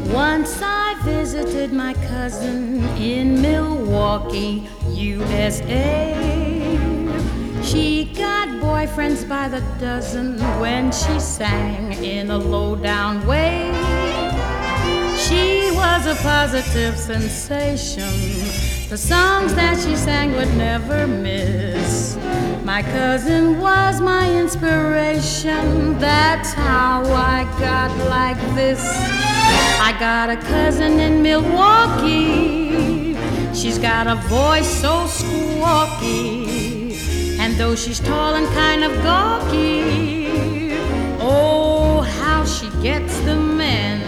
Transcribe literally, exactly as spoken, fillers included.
Once I visited my cousin in Milwaukee, U S A. She got boyfriends by the dozen when she sang in a low-down way. She was a positive sensation. The songs that she sang would never miss. My cousin was my inspiration. That's how I got like this. I got a cousin in Milwaukee. She's got a voice so squawky, and though she's tall and kind of gawky, oh, how she gets the men.